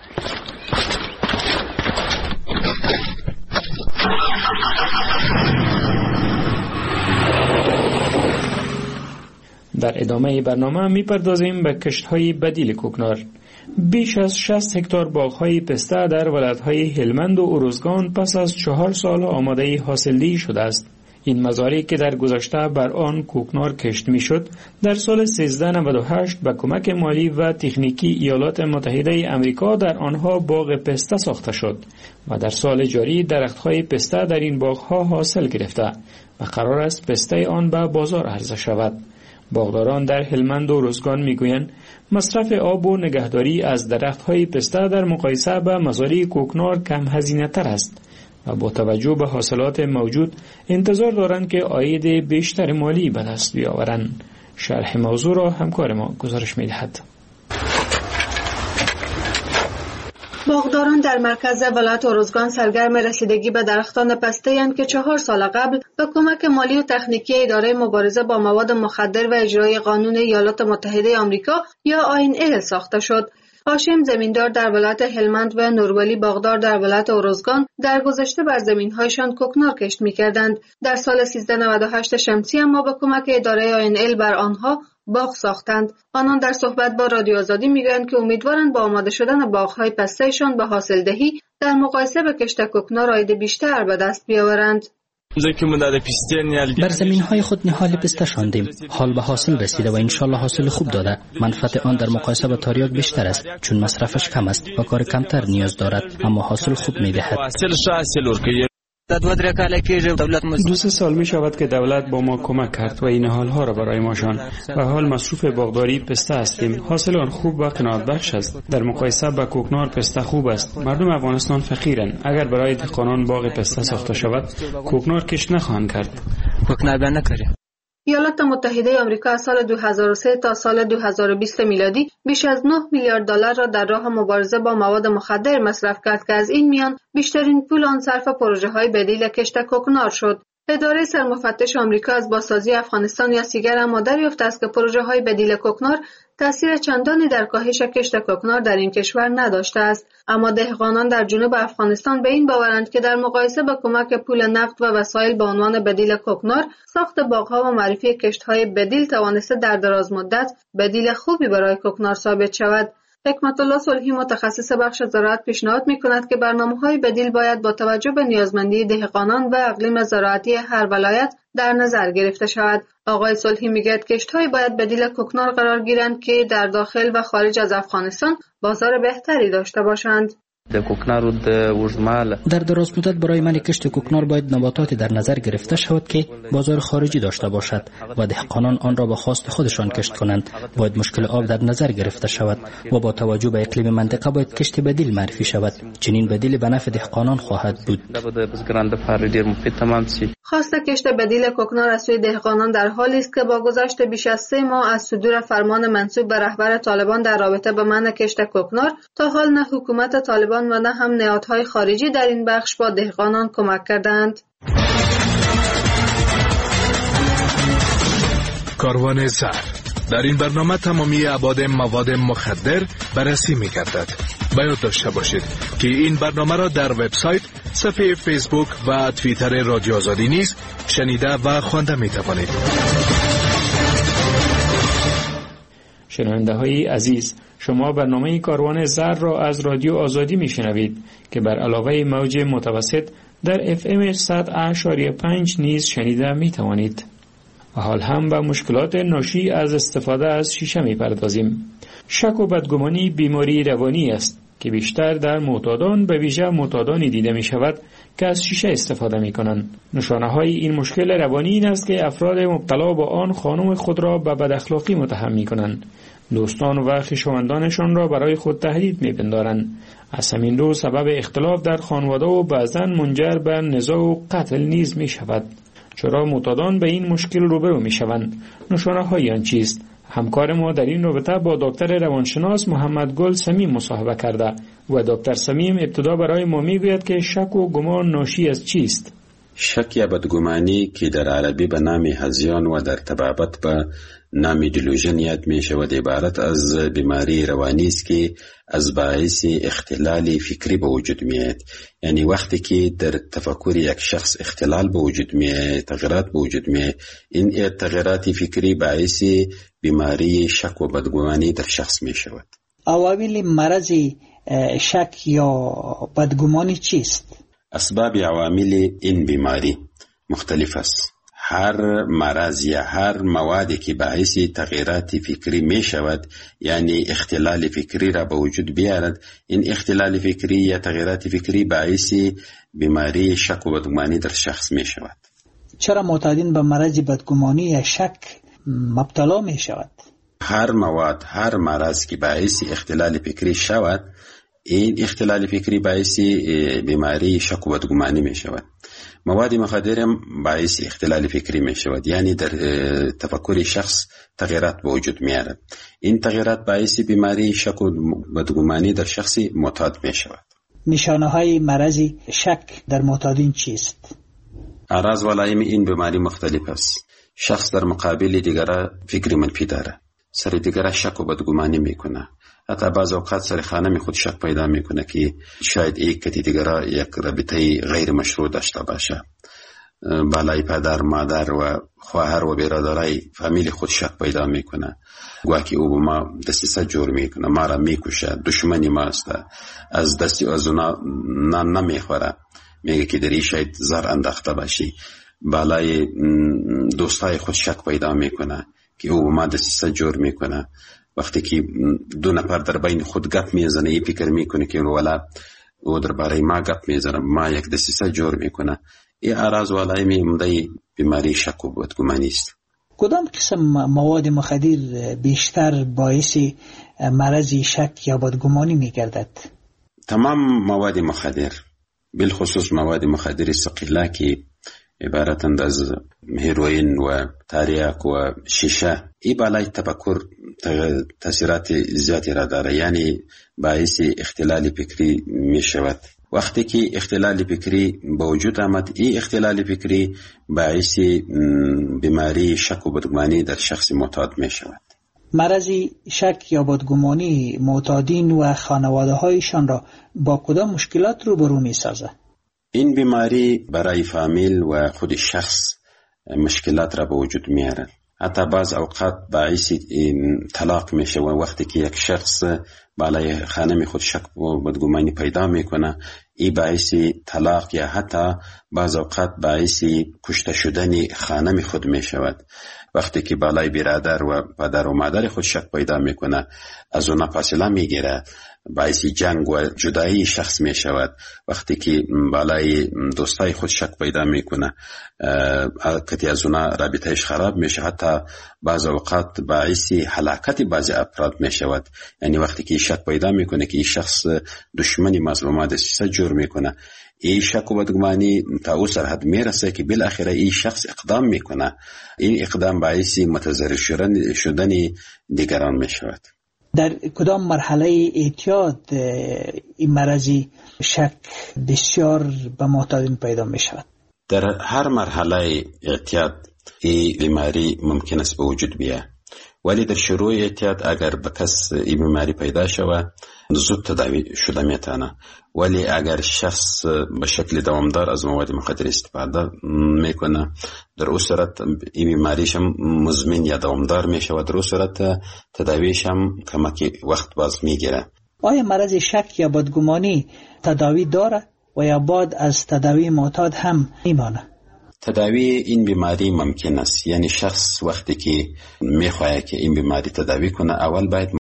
در ادامه برنامه میپردازیم به کشت‌های بدیل کوکنار. بیش از 60 هکتار باغ‌های پسته در ولایت‌های هلمند و ارزگان پس از 4 سال آماده حاصلدهی شده است. این مزارع که در گذشته بر آن کوکنار کشت میشد در سال 1398 به کمک مالی و تکنیکی ایالات متحده آمریکا در آنها باغ پسته ساخته شد و در سال جاری درخت‌های پسته در این باغ‌ها حاصل گرفته و قرار است پسته آن به بازار عرضه شود. باغداران در هلمند و روزگان میگویند مصرف آب و نگهداری از درخت‌های پسته در مقایسه با مزارع کوکنار کم هزینه‌تر است و با توجه به حاصلات موجود انتظار دارند که عاید بیشتر مالی به دست بیاورند. شرح موضوع را همکار ما گزارش می‌دهد. باغداران در مرکز ولایت اروزگان سرگرم رسیدگی به درختان پسته‌اند که 4 سال قبل به کمک مالی و تکنیکی اداره مبارزه با مواد مخدر و اجرای قانون ایالات متحده آمریکا یا INL ساخته شد. هاشم زمیندار در ولایت هلمند و نورولی باغدار در ولایت اروزگان در گذشته بر زمین‌هایشان کوکنار کشت می‌کردند. در سال 1398 شمسی اما به کمک اداره INL بر آنها باغ ساختند. آنان در صحبت با رادیو آزادی میگویند که امیدوارند با آماده شدن باغ‌های پسته‌شان به حاصلدهی در مقایسه به کشت کوکنار عاید بیشتر به دست بیاورند. بر زمین‌های خود نهال پسته شاندیم. حال به حاصل رسیده و انشالله حاصل خوب داده. منفعت آن در مقایسه با تریاک بیشتر است چون مصرفش کم است و کار کمتر نیاز دارد اما حاصل خوب می‌دهد. 2-3 سال می شود که دولت با ما کمک کرد و این حالها را برای ما شان و حال مصروف باغداری پسته هستیم. حاصل آن خوب و قناعت بخش است. در مقایسه با کوکنار پسته خوب است. مردم افغانستان فقیرند. اگر برای دهقانان باغ پسته ساخته شود کوکنار کشت نخواهند کرد. ایالات متحده آمریکا از سال 2003 تا سال 2020 میلادی بیش از 9 میلیارد دلار را در راه مبارزه با مواد مخدر مصرف کرد که از این میان بیشترین پول آن صرف پروژه‌های بدیل کشت کوکنار شد. اداره سرمفتش آمریکا از بازسازی افغانستان یا سیگر اما دریافت است که پروژه‌های بدیل کوکنار تأثیر چندانی در کاهش کشت کوکنار در این کشور نداشته است، اما دهقانان در جنوب افغانستان به این باورند که در مقایسه با کمک پول نقد و وسایل به عنوان بدیل کوکنار، ساخت باغ‌ها و معرفی کشت‌های بدیل توانسته در دراز مدت بدیل خوبی برای کوکنار ثابت شود. حکمت الله صلحی متخصص بخش زراعت پیشنهاد می‌کند که برنامه‌های بدیل باید با توجه به نیازمندی دهقانان و اقلیم زراعتی هر ولایت در نظر گرفته شود. آقای صلحی می‌گوید کشت‌های باید بدیل کوکنار قرار گیرند که در داخل و خارج از افغانستان بازار بهتری داشته باشند. در دراز مدت برای من کشت کوکنار باید نباتاتی در نظر گرفته شود که بازار خارجی داشته باشد و دهقانان آن را به خواست خودشان کشت کنند. باید مشکل آب در نظر گرفته شود و با توجه به اقلیم منطقه باید کشت بدیل معرفی شود. چنین بدیل به نفع دهقانان خواهد بود. خواست کشت بدیل کوکنار از سوی دهقانان در حالی است که با گذشت بیش از 3 ماه از صدور فرمان منسوب به رهبر طالبان در رابطه با منع کشت کوکنار تا حال نه حکومت طالبان و نه هم نهادهای خارجی در این بخش با دهقانان کمک کردند. کاروان زر در این برنامه تمامی ابعاد مواد مخدر بررسی می‌گردد. باید داشته باشید که این برنامه را در وبسایت، صفحه فیسبوک و توییتر رادیو آزادی نیز شنیده و خوانده می‌توانید. شنونده‌های عزیز، شما برنامه کاروان زر را از رادیو آزادی میشنوید که بر علاوه موج متوسط در FM 100.5 نیز شنیده میتوانید. و حال هم به مشکلات ناشی از استفاده از شیشه میپردازیم. شک و بدگمانی بیماری روانی است که بیشتر در معتادان به ویژه معتادانی دیده می شود که از شیشه استفاده می کنند. نشانه های این مشکل روانی این است که افراد مبتلا با آن خانم خود را به بداخلاقی متهم می کنند. دوستان و خویشاوندانشان را برای خود تهدید می پندارند. از همین رو سبب اختلاف در خانواده و بعضاً منجر به نزاع و قتل نیز می شود. چرا معتادان به این مشکل روبرو می شوند؟ نشانه های آن چیست؟ همکار ما در این رابطه با دکتر روانشناس محمد گل سمیم مصاحبه کرده و دکتر سمیم ابتدا برای ما میگوید که شک و گمان ناشی از چیست؟ شک یا بدگمانی که در عربی به نام هذیان و در طبابت به نام دیلوژن یاد می شود عبارت از بیماری روانی است که از باعث اختلال فکری به وجود می آید. یعنی وقتی که در تفکر یک شخص اختلال به وجود می آید، تغییرات به وجود می آید، این تغییرات فکری باعث بیماری شک و بدگمانی در شخص می شود. عوامل مرض شک یا بدگمانی چیست؟ اسباب عوامل این بیماری مختلف است. هر مرض یا هر موادی که باعث تغییرات فکری می شود، یعنی اختلال فکری را به وجود بیارد، این اختلال فکری یا تغییرات فکری باعث بیماری شک و بدگمانی در شخص می شود. چرا معتادین به مرض بدگمانی یا شک مبتلا می شود. هر مواد، هر مرض که باعث اختلال فکری شود، این اختلال فکری باعث بیماری شک و بدگمانی می شود. مواد مخدر هم باعث اختلال فکری می شود، یعنی در تفکر شخص تغییرات به وجود می آورد. این تغییرات باعث بیماری شک و بدگمانی در شخص معتاد می شود. نشانه های مرض شک در معتادین چیست؟ اعراض و علائم این بیماری مختلف است. شخص در مقابل دیگر فکر منفی داره، سر دیگر شک و بدگمانی میکنه، حتی بعض اوقات سر خانه خود شک پیدا میکنه که شاید یک کتی دیگر یک رابطه غیر مشروع داشته باشه. بالای پدر، مادر و خواهر و برادرای فامیل خود شک پیدا میکنه، گویا که او با ما دسیسه جور میکنه، ما را میکشه، دشمنی ماست، از دستی از اونا نمیخوره، میگه که دری شاید زر انداخته باشی. بالای دوستای خود شک پیدا میکنه که او با ما دسیسه جور میکنه. وقتی که دو نفر در بین خود گپ میزنه، ای فکر میکنه که ولا او در باره ما گپ میزنه، ما یک دسیسه جور میکنه. این اعراض و علائم عمده بیماری شک و بدگمانی است. کدام قسم مواد مخدر بیشتر باعث مرض شک یا بدگمانی میگردد؟ تمام مواد مخدر، بالخصوص مواد مخدر ثقیله که عبارتند از هیروئین و تریاک و شیشه، این بالای تفکر تاثیرات زیادی را داره، یعنی باعث اختلال فکری می شود. وقتی که اختلال فکری به وجود آمد، این اختلال فکری باعث بیماری شک و بدگمانی در شخص معتاد می شود. مرض شک یا بدگمانی معتادین و خانواده هایشان را با کدام مشکلات روبرو می سازد؟ این بیماری برای فامیل و خود شخص مشکلات را به وجود می آورد. حتی بعض اوقات باعث طلاق می شود. وقتی که یک شخص بالای خانه خود شک و بدگمانی پیدا می کنه، این باعث طلاق یا حتی بعض اوقات باعث کشته شدن خانه خود می شود. وقتی که بالای برادر و پدر و مادر خود شک پیدا می کنه، از اونا فاصله می گیره، باعث جنگ و جدایی شخص می شود. وقتی که بالای دوستای خود شک پیدا می کنه، کتی از اونا رابطهش خراب می شود، حتی بعض اوقات باعث هلاکت بعض افراد می شود. یعنی وقتی که شک پیدا می کنه که این شخص دشمنی مظلومه دسیسه جور می کنه، این شک و بدگمانی تا او سرحد می رسه که بالاخره این شخص اقدام می کنه. این اقدام باعث متضرر شدن دیگران می شود. در کدام مرحله اعتیاد این مرض شک بسیار به معتادین پیدا می شود؟ در هر مرحله اعتیاد این بیماری ممکن است به وجود بیاید، ولی در شروع اعتیاد اگر به کس این بیماری پیدا شود زود تداوی شده میتونه. ولی اگر شخص به شکل دوامدار از مواد مخدر استفاده میکنه، در اون صورت این بیماریش هم مزمن یا دوامدار میشه و در اون صورت تداویش هم کمکی وقت باز میگیره. آیا مرض شک یا بدگمانی تداوی داره و یا بعد از تداوی معتاد هم میمانه؟ تداوی این بیماری ممکن است، یعنی شخص وقتی که میخواه که این بیماری تداوی کنه، اول باید